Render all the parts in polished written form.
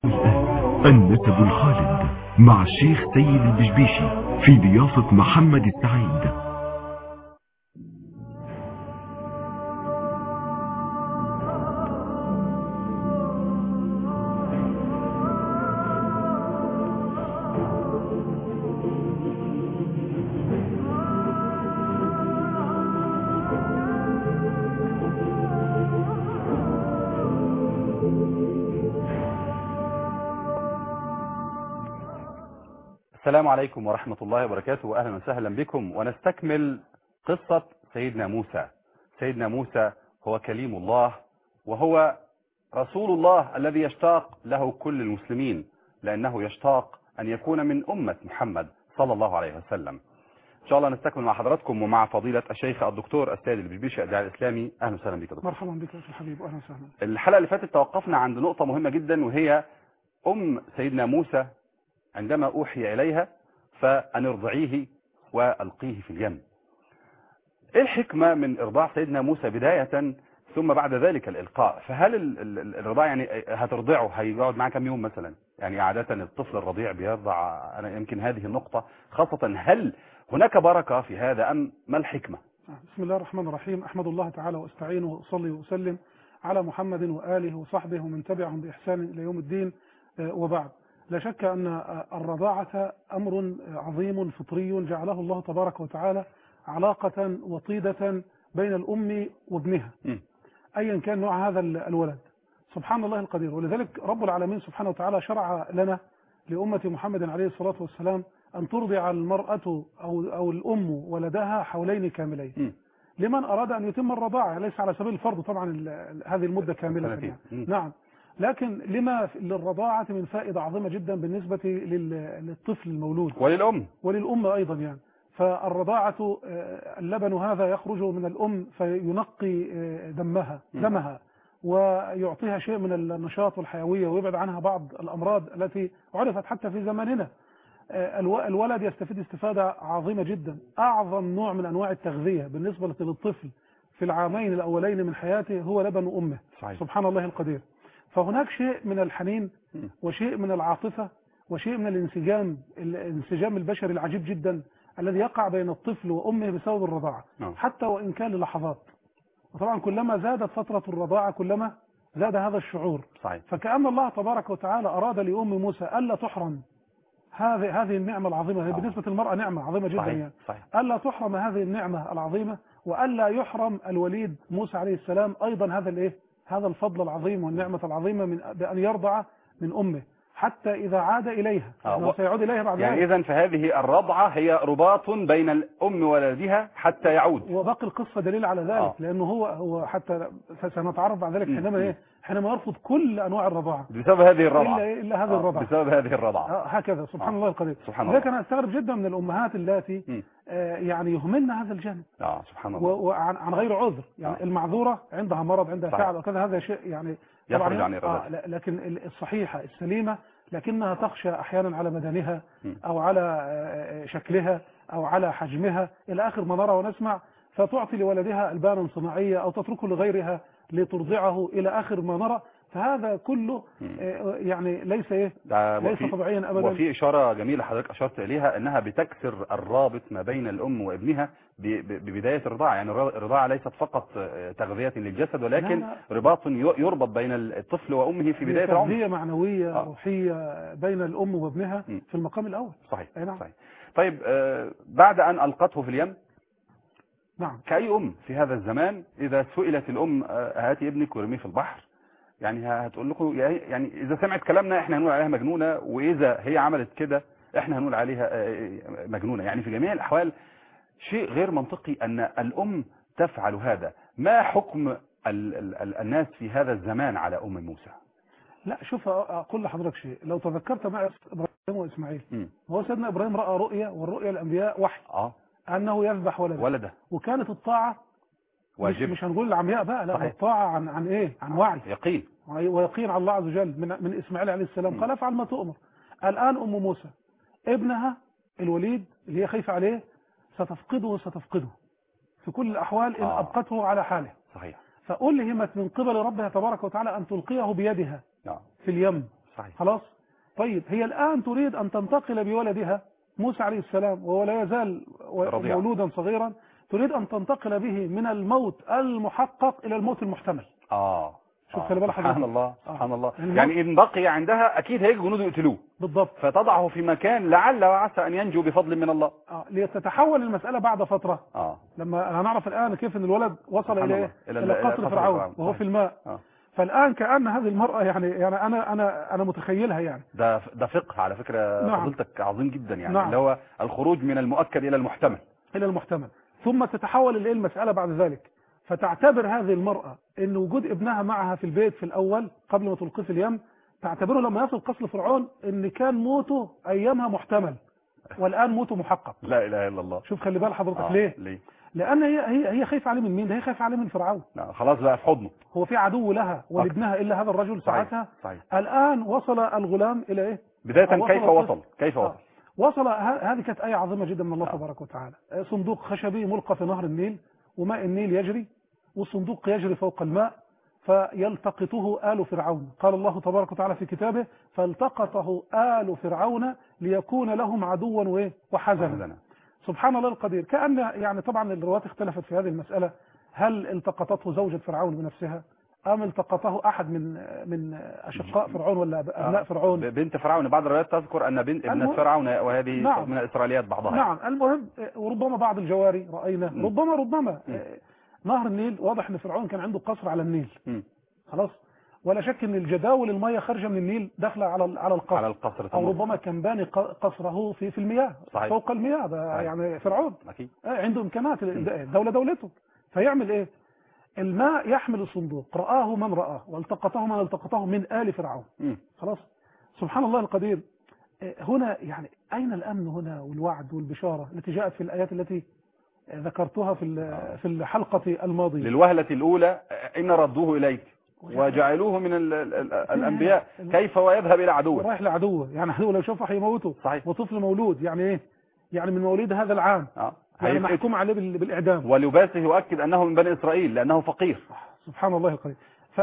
النسب الخالد مع الشيخ سيد البشبيشي في ضيافة محمد السعيد. السلام عليكم ورحمة الله وبركاته، وأهلا وسهلا بكم. ونستكمل قصة سيدنا موسى. سيدنا موسى هو كليم الله، وهو رسول الله الذي يشتاق له كل المسلمين، لأنه يشتاق أن يكون من أمة محمد صلى الله عليه وسلم. إن شاء الله نستكمل مع حضراتكم ومع فضيلة الشيخ الدكتور السيد البشبيشي الداعية الإسلامي. أهلا وسهلا بك دكتور. مرحبا بك يا حبيب، وأهلا وسهلا. الحلقة اللي فاتت توقفنا عند نقطة مهمة جدا، وهي سيدنا موسى عندما أوحي إليها فأن ارضعيه وألقيه في اليم. إيه الحكمة من إرضاع سيدنا موسى بداية ثم بعد ذلك الإلقاء؟ فهل الرضاع يعني هترضعه هيقعد معاه كم يوم مثلا؟ يعني عادة الطفل الرضيع بيرضع، أنا يمكن هذه النقطة خاصة، هل هناك بركة في هذا أم ما الحكمة؟ بسم الله الرحمن الرحيم. أحمد الله تعالى وأستعينه وأصلي وأسلم على محمد وآله وصحبه ومن تبعهم بإحسان إلى يوم الدين، وبعد. لا شك أن الرضاعة أمر عظيم فطري جعله الله تبارك وتعالى علاقة وطيدة بين الأم وابنها أيا كان نوع هذا الولد، سبحان الله القدير. ولذلك رب العالمين سبحانه وتعالى شرع لنا لأمة محمد عليه الصلاة والسلام أن ترضع المرأة أو الأم ولدها حولين كاملين لمن أراد أن يتم الرضاعة، ليس على سبيل الفرض طبعا هذه المدة كاملة يعني. نعم، لكن لما للرضاعة من فائدة عظيمة جدا بالنسبة للطفل المولود وللأم أيضا يعني. فالرضاعة اللبن هذا يخرج من الأم فينقي دمها ويعطيها شيء من النشاط والحيوية ويبعد عنها بعض الأمراض التي عرفت حتى في زماننا. الولد يستفيد استفادة عظيمة جدا. أعظم نوع من أنواع التغذية بالنسبة للطفل في العامين الأولين من حياته هو لبن أمه. صحيح. سبحان الله القدير. فهناك شيء من الحنين وشيء من العاطفة وشيء من الانسجام البشري العجيب جدا الذي يقع بين الطفل وأمه بسبب الرضاعة، حتى وإن كان للحظات. وطبعا كلما زادت فترة الرضاعة كلما زاد هذا الشعور. صحيح. فكأن الله تبارك وتعالى أراد لأم موسى ألا تحرم هذه النعمة العظيمة. هي بالنسبة للمرأة نعمة عظيمة جدا. صحيح. يعني صحيح. ألا تحرم هذه النعمة العظيمة، وألا يحرم الوليد موسى عليه السلام أيضا هذا الفضل العظيم والنعمة العظيمة من بأن يرضع من أمه حتى إذا عاد إليها، سيعود إليها بعد يعني إذن فهذه الرضعة هي رباط بين الأم وولدها حتى يعود. وباقي القصة دليل على ذلك. لأنه هو حتى سنتعرف بعد ذلك حينما يرفض كل أنواع الرضاعة بسبب هذه الرضعة إلا هذه الرضعة، بسبب هذه الرضعة هكذا. سبحان الله القدير. لذلك أنا أستغرب جدا من الأمهات التي يعني يهملن هذا الجانب. سبحان الله. وعن غير عذر يعني. المعذورة عندها مرض، عندها تعب وكذا، هذا شيء يعني يخرج عن إرادتها. لكن الصحيحة السليمة لكنها تخشى أحيانا على بدنها أو على شكلها أو على حجمها إلى آخر ما نرى ونسمع، فتعطي لولدها ألبانا صناعية أو تتركه لغيرها لترضعه إلى آخر ما نرى. فهذا كله يعني ليس طبيعيا أبدا. وفي إشارة جميلة حضرتك أشرت إليها، أنها بتكسر الرابط ما بين الأم وابنها ببداية الرضاعة. يعني الرضاعة ليست فقط تغذية للجسد، ولكن رباط يربط بين الطفل وأمه في بداية العمر. تغذية معنوية روحية بين الأم وابنها في المقام الأول. صحيح. نعم. صحيح. طيب، بعد أن ألقته في اليم، نعم، كأي أم في هذا الزمان إذا سئلت الأم هاتي ابنك ورميه في البحر، يعني هتقول لكم يعني إذا سمعت كلامنا إحنا هنقول عليها مجنونة، وإذا هي عملت كده إحنا هنقول عليها مجنونة. يعني في جميع الأحوال شيء غير منطقي أن الأم تفعل هذا. ما حكم الناس في هذا الزمان على أم موسى؟ لا، شوف أقول لحضرتك شيء. لو تذكرت مع إبراهيم وإسماعيل، هو سيدنا إبراهيم رأى رؤية، والرؤية الأنبياء وحي أنه يذبح ولده. وكانت الطاعة مش هنقول العمياء بقى، لا، الطاعة عن إيه؟ عن وعي، يقين، ويقين على الله عز وجل من إسماعيل عليه السلام. قال افعل ما تؤمر. الآن أم موسى ابنها الوليد اللي هي خايفة عليه ستفقده في كل الأحوال إن أبقته على حاله. صحيح. فألهمت من قبل ربها تبارك وتعالى أن تلقيه بيدها في اليم. صحيح. خلاص. طيب هي الآن تريد أن تنتقل بولدها موسى عليه السلام وهو لا يزال رضيع. مولودا صغيرا، تريد أن تنتقل به من الموت المحقق إلى الموت المحتمل. شوف خلي بالك سبحان الله سبحان الله. يعني يعني إن بقي عندها أكيد هيجي جنود يقتلوه بالضبط، فتضعه في مكان لعل وعسى أن ينجو بفضل من الله. لتتحول المسألة بعد فترة. لما هنعرف الآن كيف أن الولد وصل إلى قصر فرعون وهو في الماء. فالآن كأن هذه المرأة يعني أنا متخيلها يعني. ده فقه على فكرة. نعم. فضيلتك عظيم جدا يعني. نعم. اللي هو الخروج من المؤكد إلى المحتمل. ثم تتحول إلى المسألة بعد ذلك، فتعتبر هذه المرأة أن وجود ابنها معها في البيت في الأول قبل ما تلقيه في اليم، تعتبره لما يصل قصر فرعون أن كان موته أيامها محتمل والآن موته محقق. لا إله إلا الله. شوف خلي بال حضرتك. ليه؟ لأن هي خايفة عليه من مين؟ ده هي خايفة عليه من فرعون. خلاص بقى في حضنه. هو في عدو لها ولابنها إلا هذا الرجل ساعتها. الآن وصل الغلام إلى إيه؟ بداية كيف وصل؟ وصل. هذه كانت آية عظيمة جدا من الله تبارك وتعالى. صندوق خشبي ملقى في نهر النيل وماء النيل يجري والصندوق يجري فوق الماء فيلتقطه آل فرعون. قال الله تبارك وتعالى في كتابه فالتقطه آل فرعون ليكون لهم عدوا وحزنا. سبحان الله القدير. كأن يعني طبعا الروايات اختلفت في هذه المسألة، هل التقطته زوجة فرعون بنفسها أم التقطه أحد من أشقاء فرعون ولا أبناء فرعون؟ بنت فرعون. بعض الروايات تذكر أن ابنة فرعون، وهذه نعم. من الإسرائيليات بعضها. نعم. المهم وربما بعض الجواري رأينا ربما نهر النيل واضح أن فرعون كان عنده قصر على النيل. خلاص. ولا شك أن الجداول المياه خارجة من النيل داخلة على القصر. أو ربما كان باني قصره في المياه. صحيح. فوق المياه. ده يعني فرعون أكيد. عنده إمكانات. الدولة دولته. فيعمل إيه؟ الماء يحمل الصندوق، رآه من رآه والتقطه من التقطه من آل فرعون. خلاص. سبحان الله القدير. هنا يعني أين الأمن هنا والوعد والبشارة التي جاءت في الآيات التي ذكرتها في الحلقة الماضية؟ للوهلة الأولى إن ردوه إليك وجعلوه من الأنبياء كيف ويذهب إلى عدوه. رايح لعدوه يعني عدوه لو شافه هيموته. صحيح. وطفل مولود يعني إيه؟ يعني من مواليد هذا العام. يعني محكوم عليه بالإعدام. ولباسه يؤكد أنه من بني إسرائيل لأنه فقير. سبحان الله القدير.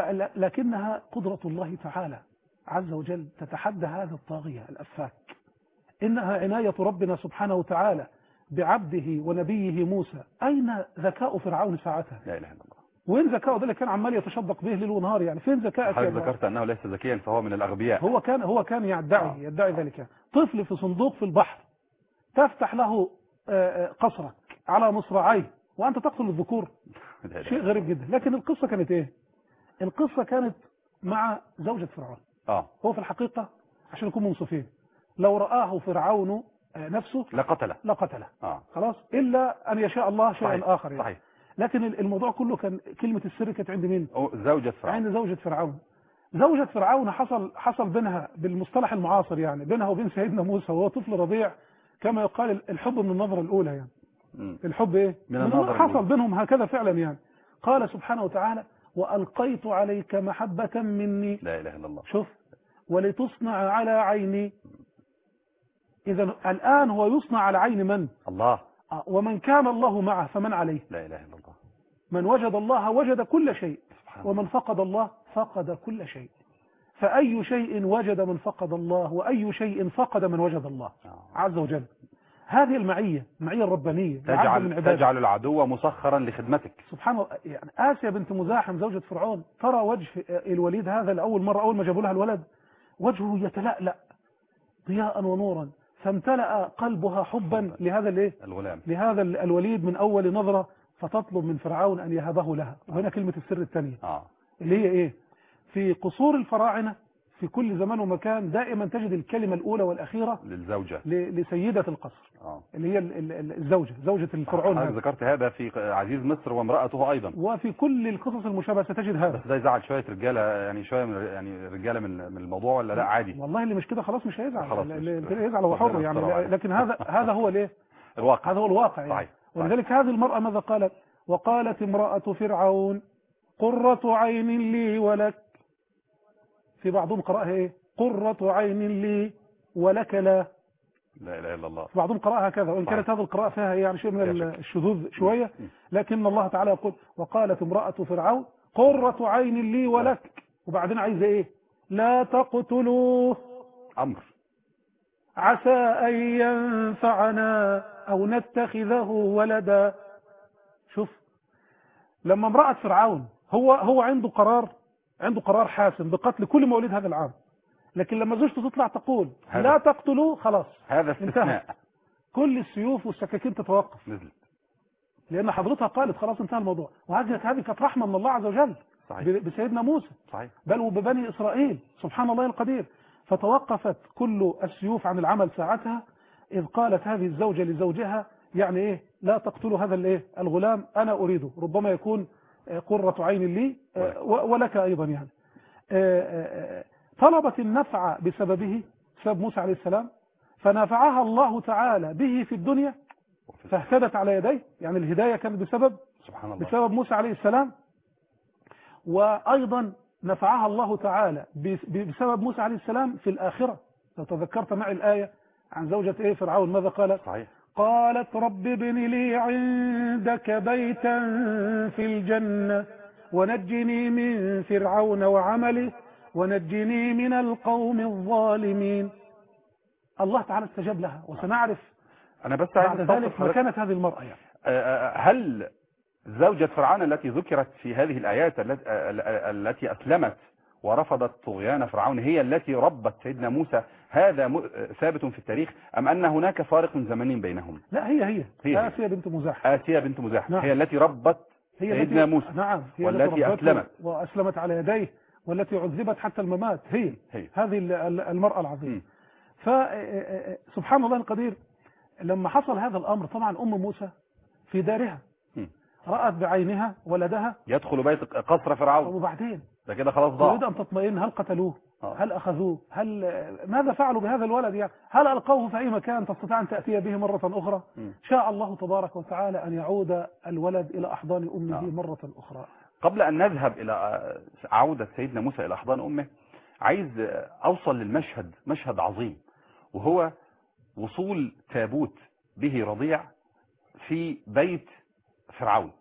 لكنها قدرة الله تعالى عز وجل تتحدى هذا الطاغية الأفاك. إنها عناية ربنا سبحانه وتعالى بعبده ونبيه موسى. أين ذكاء فرعون ساعتها؟ لا إله إلا الله. وين ذكاءه؟ ده اللي كان عمال يتشدق به ليل ونهار. يعني فين ذكائك؟ حضرتك ذكرت أنه ليس ذكيا فهو من الأغبياء. هو كان يدعي ذلك. طفل في صندوق في البحر تفتح له قصرك على مصراعيه وأنت تقتل الذكور. شيء غريب جدا. لكن القصة كانت إيه؟ القصة كانت مع زوجة فرعون. هو في الحقيقة عشان نكون منصفين لو رآه فرعون نفسه لقتله. خلاص. إلا أن يشاء الله شيئا آخر يعني. صحيح. لكن الموضوع كله كان كلمة السر كانت عند مين؟ زوجة فرعون. عند زوجة فرعون. زوجة فرعون حصل بينها بالمصطلح المعاصر يعني بينها وبين سيدنا موسى وهو طفل رضيع كما يقال الحب من النظرة الأولى يعني. الحب إيه؟ من النظرة حصل الأولى. بينهم هكذا فعلا يعني. قال سبحانه وتعالى وألقيت عليك محبة مني. لا إله إلا الله. شوف ولتصنع على عيني. إذا الآن هو يصنع على عين من؟ الله. ومن كان الله معه فمن عليه؟ لا إله إلا الله. من وجد الله وجد كل شيء ومن فقد الله فقد كل شيء. فأي شيء وجد من فقد الله وأي شيء فقد من وجد الله عز وجل. هذه المعية الربانية تجعل العدو مسخرا لخدمتك. سبحان الله. يعني آسيا بنت مزاحم زوجة فرعون ترى وجه الوليد هذا لأول مرة أول ما جابوا لها الولد وجهه يتلألأ ضياء ونورا فامتلأ قلبها حبا لهذا الغلام لهذا الوليد من أول نظرة فتطلب من فرعون أن يهبه لها. وهنا كلمة السر الثانية اللي هي إيه؟ في قصور الفراعنة في كل زمان ومكان دائما تجد الكلمة الأولى والأخيرة للزوجة لسيدة القصر اللي هي زوجة الفرعون. ذكرت هذا في عزيز مصر وامرأته أيضا وفي كل القصص المشابهة ستجد هذا. بس ده يزعل شوية رجالة يعني شوية يعني رجالة من الموضوع ولا لا عادي؟ والله اللي مش كده خلاص مش هيزعل. اللي يزعل هو حر يعني. لكن هذا هو الايه؟ الواقع. هذا هو الواقع يعني. ولذلك هذه المرأة ماذا قالت؟ وقالت امرأة فرعون قرة عين لي ولك. في بعضهم قرأها ايه؟ قرة عين لي ولك لا. لا اله الا الله. في بعضهم قرأها هكذا وان كانت هذه القراءة فيها يعني شيء من الشذوذ شوية لكن الله تعالى يقول وقالت امرأة فرعون قرة عين لي ولك. وبعدين عايزة ايه؟ لا تقتلوه أمر. عسى أن ينفعنا أو نتخذه ولدا. شوف، لما امرأة فرعون هو عنده قرار حاسم بقتل كل مواليد هذا العام، لكن لما زوجته تطلع تقول لا تقتلوه، خلاص هذا استثناء، كل السيوف والسكاكين تتوقف، نزلت، لأن حضرتها قالت خلاص انتهى الموضوع. وهذه كانت رحمة من الله عز وجل بسيدنا موسى، صحيح، بل وببني إسرائيل، سبحان الله القدير. فتوقفت كل السيوف عن العمل ساعتها، إذ قالت هذه الزوجة لزوجها يعني إيه، لا تقتلوا هذا الإيه الغلام، أنا أريده، ربما يكون قرة عين لي ولك أيضا. يعني طلبت النفع بسبب موسى عليه السلام، فنفعها الله تعالى به في الدنيا فاهتدت على يديه. يعني الهداية كانت سبحان الله بسبب موسى عليه السلام، وأيضا نفعها الله تعالى بسبب موسى عليه السلام في الآخرة. لو تذكرت معي الآية عن زوجة فرعون ماذا قالت؟ صحيح. قالت رب ابن لي عندك بيتا في الجنة ونجني من فرعون وعمله ونجني من القوم الظالمين. الله تعالى استجاب لها، وسنعرف أنا بس بعد ذلك مكانة هذه المرأة. يعني هل زوجة فرعون التي ذكرت في هذه الآيات التي أسلمت ورفضت طغيان فرعون هي التي ربت سيدنا موسى؟ هذا ثابت في التاريخ أم أن هناك فارق زمني بينهم؟ لا، هي آسيا بنت مزاحم. آسيا بنت مزاحم. نعم. هي التي ربت سيدنا موسى. نعم، هي والتي أسلمت وأسلمت على يديه، والتي عذبت حتى الممات. هي هذه المرأة العظيمة. فسبحان الله القدير، لما حصل هذا الأمر طبعا أم موسى في دارها رأت بعينها ولدها يدخل بيت قصر فرعون، وبعدين ده كده خلاص ضاع. تريد أن تطمئن، هل قتلوه؟ هل أخذوه؟ ماذا فعلوا بهذا الولد؟ يعني هل ألقوه في أي مكان تستطيع أن تأتي به مرة أخرى؟ شاء الله تبارك وتعالى أن يعود الولد إلى أحضان أمه مرة أخرى. قبل أن نذهب إلى عودة سيدنا موسى إلى أحضان أمه، عايز أوصل للمشهد، مشهد عظيم، وهو وصول تابوت به رضيع في بيت فرعون.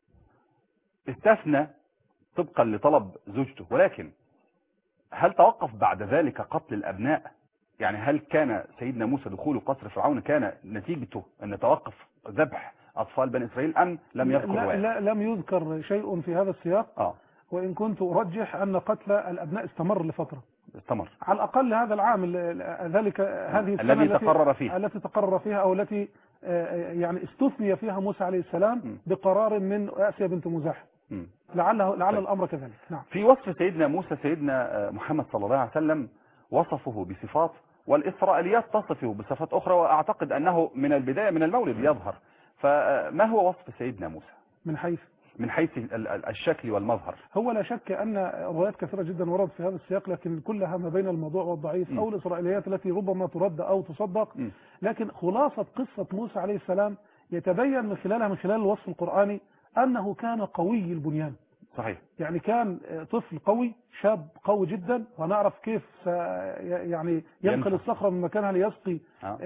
استثنى طبقا لطلب زوجته، ولكن هل توقف بعد ذلك قتل الأبناء؟ يعني هل كان سيدنا موسى دخول قصر فرعون كان نتيجته أن توقف ذبح أطفال بني إسرائيل أم لم يذكر؟ لا، لم يذكر شيء في هذا السياق. وإن كنت أرجح أن قتل الأبناء استمر لفترة، على الأقل هذا العام، هذه السنة التي تقرر فيها أو التي يعني استثني فيها موسى عليه السلام بقرار من آسيا بنت مزاحم. لعل الأمر كذلك. نعم. في وصف سيدنا موسى سيدنا محمد صلى الله عليه وسلم وصفه بصفات، والإسرائيليات تصفه بصفات أخرى، وأعتقد أنه من البداية من المولد يظهر. فما هو وصف سيدنا موسى من حيث الشكل والمظهر؟ هو لا شك أن روايات كثيرة جدا وردت في هذا السياق، لكن كلها ما بين الموضوع والضعيف أو الإسرائيليات التي ربما ترد أو تصدق. لكن خلاصة قصة موسى عليه السلام يتبين من خلال الوصف القرآني أنه كان قوي البنيان. صحيح. يعني كان طفل قوي، شاب قوي جدا، ونعرف كيف يعني ينقل الصخرة من مكانها ليسقي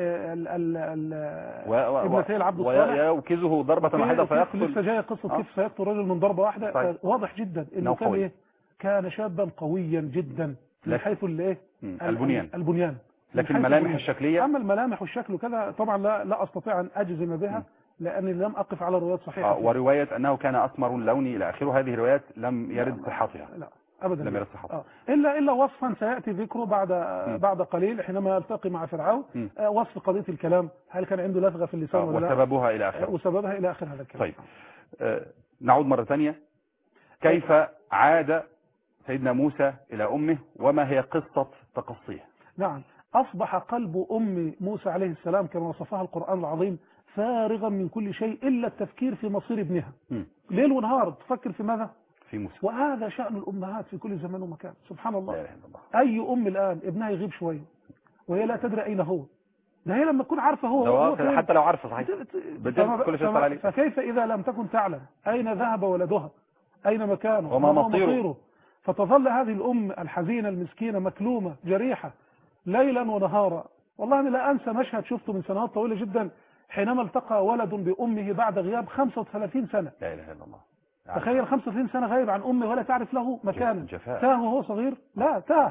ابنتي العبد الصالح، ويوكزه ضربة واحدة فيقتل. لسه جاية قصة كيف سيقتل رجل من ضربة واحدة. واضح جدا انه كان كان شابا قويا جدا من حيث البنيان. لكن الملامح الشكلية، اما الملامح والشكل وكذا طبعا لا استطيع ان اجزم بها، لأني لم أقف على روايات صحيحة. ورواية أنه كان أسمر لوني إلى آخره، هذه روايات لم يرد صحتها. لا أبدا لم يرد صحتها. إلا وصفا سيأتي ذكره بعد قليل حينما ألتقي مع فرعون. وصف قضية الكلام، هل كان عنده لثغة في اللسان ولا لا، وسببها إلى آخره. وسببها إلى آخر هذا الكلام. طيب، نعود مرة ثانية. كيف عاد سيدنا موسى إلى أمه وما هي قصة تقصيه؟ نعم، أصبح قلب أم موسى عليه السلام كما وصفها القرآن العظيم فارغا من كل شيء إلا التفكير في مصير ابنها. ليل ونهار تفكر في ماذا؟ في موسى. وهذا شأن الأمهات في كل زمان ومكان. سبحان الله. لا إله إلا الله. أي أم الآن ابنها يغيب شوية وهي لا تدري أين هو، ده هي لما تكون عارفة هو حتى لو عارفة صحيح كل شيء عليه. فكيف إذا لم تكن تعلم أين ذهب ولدها، أين مكانه وما مصيره، فتظل هذه الأم الحزينة المسكينة مكلومة جريحة ليلا ونهارا. والله أنا لا أنسى مشهد شفته من سنوات طويلة جدا حينما التقى ولد بأمه بعد غياب 35 سنة. لا إله إلا الله. تخيل 35 سنة غايب عن أمه ولا تعرف له مكانا. جفاء. تاه وهو صغير، لا تاه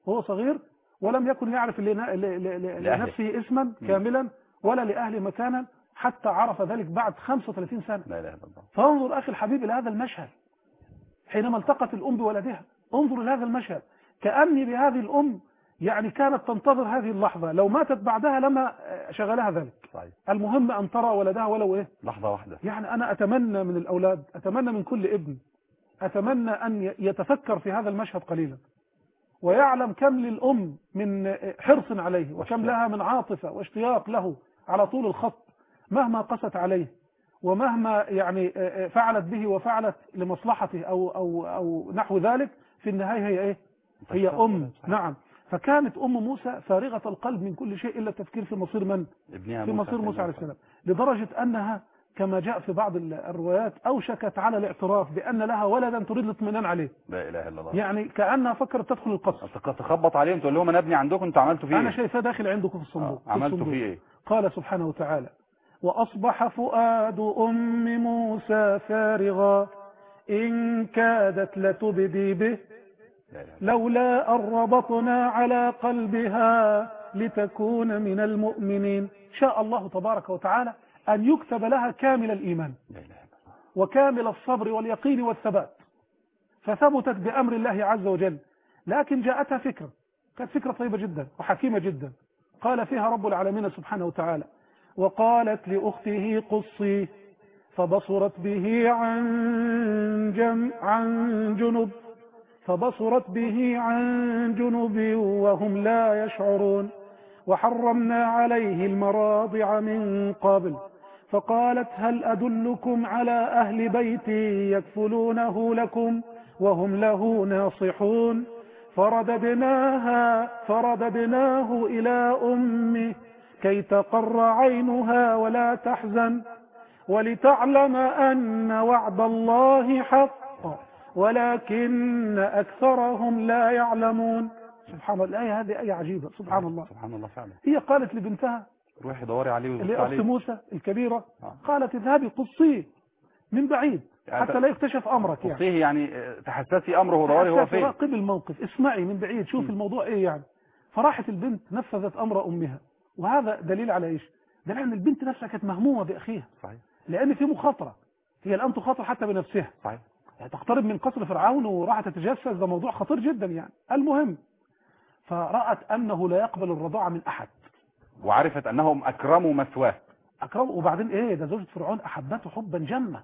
وهو صغير، ولم يكن يعرف لنفسه اسما كاملا ولا لأهله مكانا حتى عرف ذلك بعد 35 سنة. لا إله إلا الله. فانظر أخي الحبيب إلى هذا المشهد حينما التقت الأم بولدها، انظر إلى هذا المشهد، كأني بهذه الأم يعني كانت تنتظر هذه اللحظة، لو ماتت بعدها لما شغلها ذلك. صحيح. المهم أن ترى ولدها ولو إيه لحظة واحدة. يعني أنا أتمنى من الأولاد، أتمنى من كل ابن، أتمنى أن يتفكر في هذا المشهد قليلا ويعلم كم للأم من حرص عليه وكم لها من عاطفة واشتياق له على طول الخط، مهما قست عليه ومهما يعني فعلت به وفعلت لمصلحته أو نحو ذلك، في النهاية هي إيه؟ هي أم. نعم. فكانت أم موسى فارغة القلب من كل شيء إلا التفكير في مصير من؟ ابنها في مصير موسى عليه السلام، لدرجة أنها كما جاء في بعض الروايات أوشكت على الاعتراف بأن لها ولدا تريد الاطمئنان عليه. لا إله إلا الله. يعني كأنها فكرت تدخل القصر، تخبط عليهم تقول لهم أنا ابني عندكم، أنتوا عملتوا فيه أنا إيه؟ شايفاه داخل عندكم في الصندوق. عملتوا فيه إيه؟ قال سبحانه وتعالى: وأصبح فؤاد أم موسى فارغا إن كادت لتبدي به لولا أن ربطنا على قلبها لتكون من المؤمنين. شاء الله تبارك وتعالى أن يكتب لها كامل الإيمان وكامل الصبر واليقين والثبات، فثبتت بأمر الله عز وجل. لكن جاءتها فكرة، كانت فكرة طيبة جدا وحكيمة جدا، قال فيها رب العالمين سبحانه وتعالى: وقالت لأخته قصي فبصرت به عن جنب وهم لا يشعرون. وحرمنا عليه المراضع من قبل فقالت هل أدلكم على أهل بيتي يكفلونه لكم وهم له ناصحون. فرددناه إلى أمه كي تقر عينها ولا تحزن ولتعلم أن وعد الله حق ولكن أكثرهم لا يعلمون. سبحان الله، الآية هذه آية عجيبة. سبحان الله. سبحان الله فعلا. هي قالت لبنتها روحي دوري عليه اللي أخت موسى الكبيرة، قالت اذهبي قصيه من بعيد يعني حتى لا يكتشف أمرك. قصيه يعني تحسسي أمره ودوري هو فين. راقب الموقف، اسمعي من بعيد، شوف الموضوع إيه يعني. فراحت البنت نفذت أمر أمها، وهذا دليل على إيش؟ دليل أن البنت نفسها كانت مهمومة بأخيها. صحيح. لأن في مخاطرة، هي الآن تخاطر حتى بنفسها. صحيح. تقترب من قصر فرعون وراحت تتجسس، ده موضوع خطير جدا يعني. المهم فرأت أنه لا يقبل الرضاعة من أحد، وعرفت أنهم أكرموا مثواه. وبعدين إيه ده، زوجة فرعون أحبته حبا جما.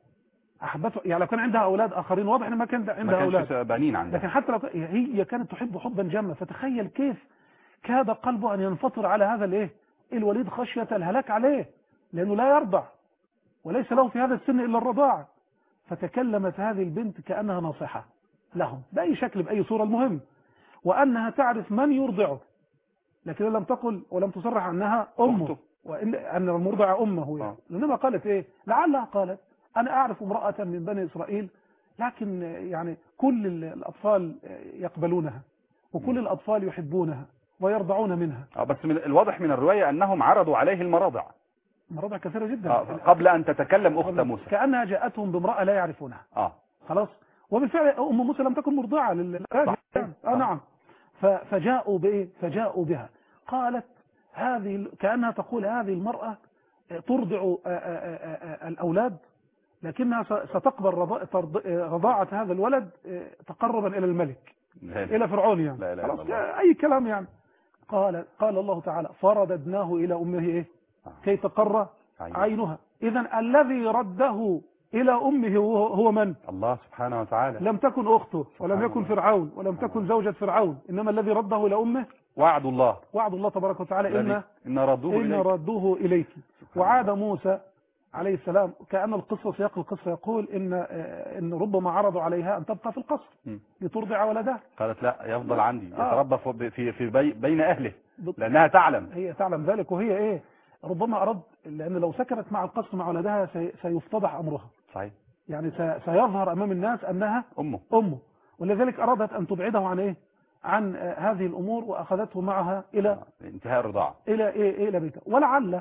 أحبته يعني لو كان عندها أولاد آخرين، واضح إن ما كان عندها أولاد، بنين عندها، لكن حتى لو هي كانت تحب حبا جما. فتخيل كيف كاد قلبه أن ينفطر على هذا الإيه الوليد خشية الهلاك عليه، لأنه لا يرضع وليس له في هذا السن إلا الرضاعة. فتكلمت هذه البنت كأنها ناصحة لهم بأي شكل بأي صورة، المهم وأنها تعرف من يرضعه، لكن لم تقل ولم تصرح أنها أمه وأن المرضع أمه يعني. إنما قالت إيه، لعلها قالت أنا أعرف امرأة من بني إسرائيل، لكن يعني كل الأطفال يقبلونها وكل الأطفال يحبونها ويرضعون منها. بس من الواضح من الرواية أنهم عرضوا عليه المراضع كثيرة جدا قبل أن تتكلم أخت موسى، كأنها جاءتهم بامرأة لا يعرفونها. خلاص. وبالفعل أم موسى لم تكن مرضعة نعم. فجاءوا بإيه؟ فجاءوا بها. قالت هذه كأنها تقول هذه المرأة ترضع الأولاد، لكنها ستقبل رضاعة هذا الولد تقربا إلى الملك، إلى فرعون يعني. خلاص أي كلام يعني. قال الله تعالى فرددناه إلى أمه إيه؟ كي تقر عينها. إذن الذي رده إلى أمه هو من؟ الله سبحانه وتعالى. لم تكن أخته ولم يكن فرعون ولم تكن زوجة فرعون، إنما الذي رده إلى أمه وعد الله تبارك وتعالى إن ردوه إليك. وعاد موسى عليه السلام، كأن القصة سياق القصة يقول إن ربما عرضوا عليها أن تبقى في القصر لترضع ولدها، قالت لا يفضل عندي يتربى في بين أهله، لأنها تعلم، هي تعلم ذلك. وهي إيه ربما أرد، لأن لو سكنت مع القصر مع ولدها سيفتضح أمرها. صحيح. يعني سيظهر أمام الناس أنها أمه، ولذلك أرادت أن تبعده عن إيه؟ عن هذه الأمور، وأخذته معها إلى انتهاء الرضاعة إلى بيته. ولعل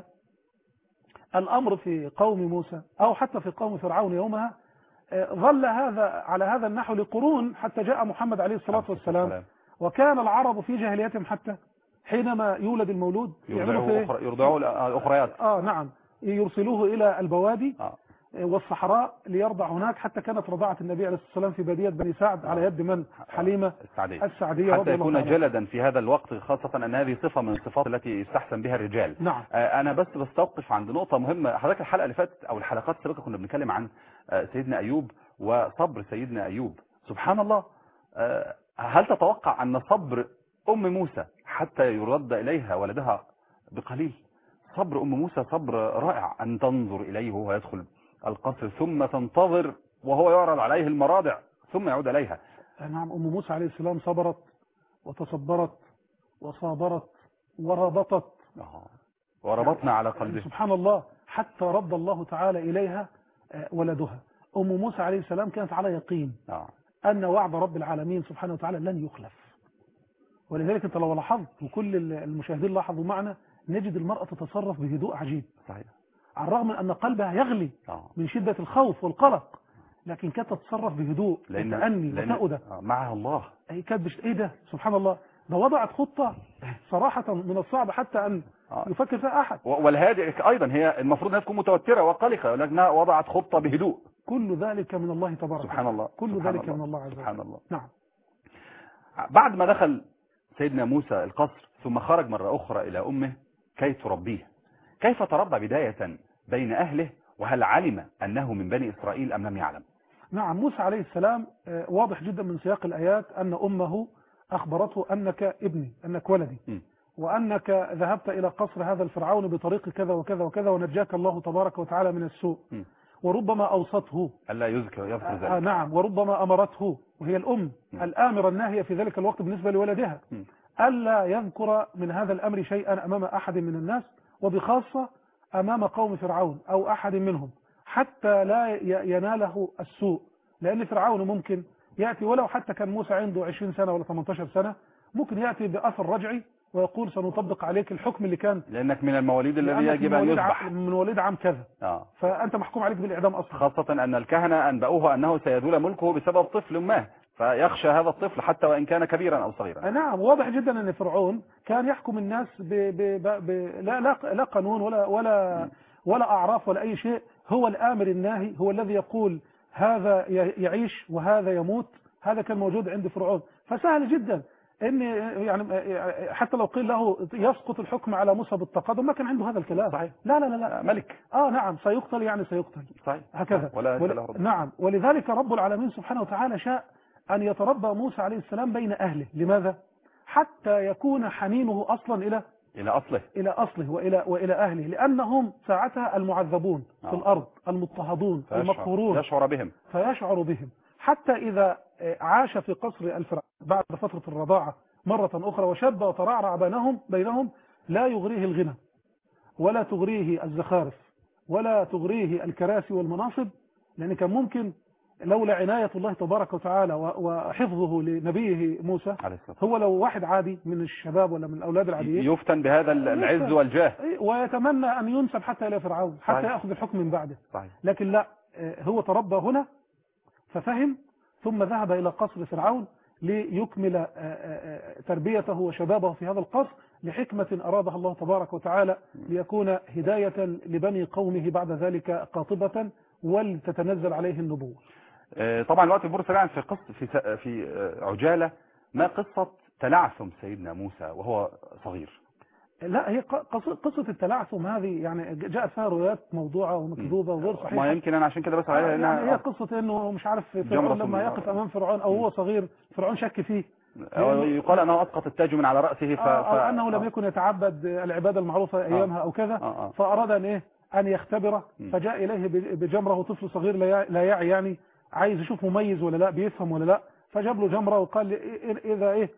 الأمر في قوم موسى أو حتى في قوم فرعون يومها ظل هذا على هذا النحو لقرون، حتى جاء محمد عليه الصلاة والسلام وكان العرب في جاهليتهم حتى حينما يولد المولود يرضعوه الأخريات. نعم، يرسلوه إلى البوادي والصحراء ليرضع هناك، حتى كانت رضاعة النبي عليه الصلاة والسلام في بادية بني سعد على يد من؟ حليمة السعدية حتى يكون جلدا في هذا الوقت، خاصة أن هذه صفة من الصفات التي يستحسن بها الرجال. نعم. أنا بس بستوقف عند نقطة مهمة. حضرتك الحلقة اللي فاتت أو الحلقات السابقة كنا بنتكلم عن سيدنا أيوب وصبر سيدنا أيوب. سبحان الله، هل تتوقع أن صبر أم موسى حتى يرد إليها ولدها بقليل؟ صبر أم موسى صبر رائع، أن تنظر إليه وهو يدخل القصر ثم تنتظر وهو يعرض عليه المراضع ثم يعود إليها. نعم، أم موسى عليه السلام صبرت وتصبرت وصابرت وربطت وربطنا على قلبه. سبحان الله، حتى رد الله تعالى إليها ولدها. أم موسى عليه السلام كانت على يقين أن وعد رب العالمين سبحانه وتعالى لن يخلف. ولذلك أنت لو لاحظت وكل المشاهدين لاحظوا معنا، نجد المرأة تتصرف بهدوء عجيب. صحيح. على الرغم من أن قلبها يغلي من شدة الخوف والقلق، لكن كانت تتصرف بهدوء وتأني وتأودة. معها الله. كانت إيه ده؟ سبحان الله، ده وضعت خطة صراحة من الصعب حتى أن يفكر فيها أحد. والهادئ أيضا هي المفروض أنها تكون متوترة وقلقة، ولكنها وضعت خطة بهدوء. كل ذلك من الله تبارك سبحان الله. كل ذلك من الله عز وجل. سبحان الله. نعم. بعد ما دخل سيدنا موسى القصر ثم خرج مرة أخرى إلى أمه كي تربيه، كيف تربى بداية بين أهله؟ وهل علم أنه من بني إسرائيل أم لم يعلم؟ نعم، موسى عليه السلام واضح جدا من سياق الآيات أن أمه أخبرته أنك ابني، أنك ولدي، وأنك ذهبت إلى قصر هذا الفرعون بطريق كذا وكذا وكذا ونجاك الله تبارك وتعالى من السوء. وربما أوصته ألا يذكر ذلك. نعم، وربما أمرته، وهي الأم الآمرة الناهية في ذلك الوقت بالنسبة لولدها، ألا يذكر من هذا الأمر شيئا أمام أحد من الناس، وبخاصة أمام قوم فرعون أو أحد منهم، حتى لا يناله السوء. لأن فرعون ممكن يأتي ولو حتى كان موسى عنده 20 سنة ولا 18 سنة، ممكن يأتي بأثر رجعي ويقول سنطبق عليك الحكم اللي كان لأنك من المواليد الذي يجب أن يذبح من مواليد عام كذا. فأنت محكوم عليك بالإعدام أصلا، خاصة أن الكهنة أنبأوه أنه سيزول ملكه بسبب طفل ما، فيخشى هذا الطفل حتى وإن كان كبيرا أو صغيرا. نعم، واضح جدا أن فرعون كان يحكم الناس لا قانون ولا أعراف ولا أي شيء. هو الآمر الناهي، هو الذي يقول هذا يعيش وهذا يموت. هذا كان موجود عند فرعون، فسهل جدا ان يعني حتى لو قيل له يسقط الحكم على موسى بالتقادم ما كان عنده هذا الكلام. صحيح. لا ملك. نعم، سيقتل يعني سيقتل. صحيح. هكذا. نعم، ولذلك رب العالمين سبحانه وتعالى شاء أن يتربى موسى عليه السلام بين أهله. لماذا؟ حتى يكون حنينه أصلا إلى أصله وإلى أهله، لأنهم ساعتها المعذبون في الأرض، المضطهدون، المقهورون، فيشعر بهم حتى إذا عاش في قصر الفرعون بعد فترة الرضاعة مرة أخرى وشب وترعرع بينهم، لا يغريه الغنى ولا تغريه الزخارف ولا تغريه الكراسي والمناصب، لأن كان ممكن لولا عناية الله تبارك وتعالى وحفظه لنبيه موسى، هو لو واحد عادي من الشباب ولا من الأولاد العاديين يفتن بهذا العز والجاه ويتمنى أن ينسب حتى إلى فرعون حتى يأخذ الحكم من بعده. لكن لا، هو تربى هنا ففهم، ثم ذهب إلى قصر فرعون ليكمل تربيته وشبابه في هذا القصر لحكمة أرادها الله تبارك وتعالى، ليكون هداية لبني قومه بعد ذلك قاطبة ولتتنزل عليه النبوة. طبعا الوقت يمر سريعا في عجالة. ما قصة تلعثم سيدنا موسى وهو صغير؟ لا، هي قصة التلعثم هذه يعني جاءت فيها روايات موضوعة ومكذوبة وغير صحيحة. ما يمكن أنا عشان كده بس عليها يعني هي قصة إنه مش عارف فرعون لما يقف أمام فرعون أو هو صغير فرعون شك فيه، يقال أنه أسقط التاج من على رأسه أو أنه لم يكن يتعبد العبادة المعروفة أيامها أو كذا، فأراد أن يختبره، فجاء إليه بجمرة طفل صغير لا يعي، يعني عايز يشوف مميز ولا لا، بيفهم ولا لا، فجاب له جمرة وقال إذا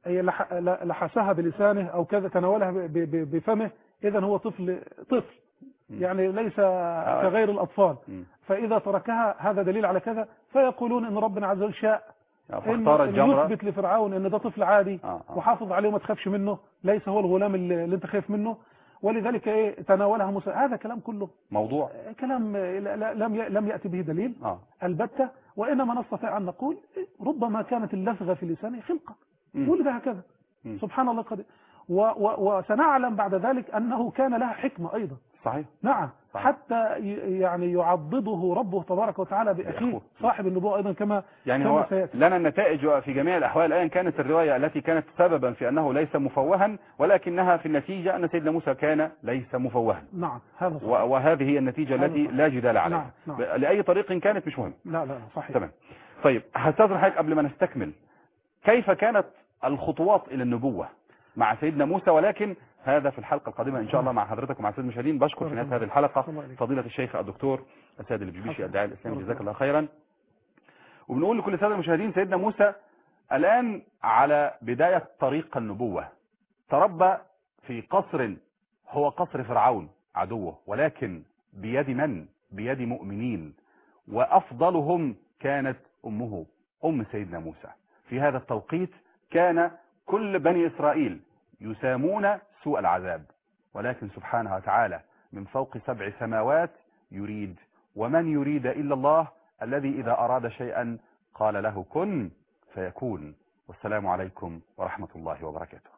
لحسها بلسانه أو كذا تناولها بفمه إذا هو طفل يعني ليس كغير الأطفال، فإذا تركها هذا دليل على كذا. فيقولون إن ربنا عز وجل شاء إن يثبت لفرعون إن ده طفل عادي وحافظ عليه وما تخافش منه، ليس هو الغلام اللي أنت خايف منه، ولذلك تناولها موسى. هذا كلام كله موضوع، كلام لم يأتي به دليل البتة، وإنما نستطيع أن نقول ربما كانت اللثغة في لسانه خلقة، ولد هكذا. سبحان الله قدير. وسنعلم بعد ذلك أنه كان لها حكمة أيضا. صحيح. نعم. صحيح. حتى يعني يعضده ربه تبارك وتعالى بأخيه صاحب النبوة أيضا كما يعني هو سيأتي. لنا النتائج في جميع الأحوال، أيا كانت الرواية التي كانت سببا في أنه ليس مفوها، ولكنها في النتيجة أن سيدنا موسى كان ليس مفوها. نعم هذا صحيح. وهذه هي النتيجة التي لا جدال عليها. نعم. لأي طريق كانت مش مهم. لا صحيح. تمام. طيب هستاذن حضرتك قبل ما نستكمل، كيف كانت الخطوات إلى النبوة مع سيدنا موسى؟ ولكن هذا في الحلقة القادمة إن شاء الله مع حضرتك ومع السادة المشاهدين. بشكر في نهاية هذه الحلقة فضيلة الشيخ الدكتور السيد البشبيشي الداعية الإسلامي، جزاك الله خيرا. وبنقول لكل السادة المشاهدين سيدنا موسى الآن على بداية طريق النبوة، تربى في قصر هو قصر فرعون عدوه، ولكن بيد من؟ بيد مؤمنين، وأفضلهم كانت أمه أم سيدنا موسى. في هذا التوقيت كان كل بني إسرائيل يسامون سوء العذاب، ولكن سبحانه وتعالى من فوق 7 سماوات يريد، ومن يريد إلا الله الذي إذا أراد شيئا قال له كن فيكون. والسلام عليكم ورحمة الله وبركاته.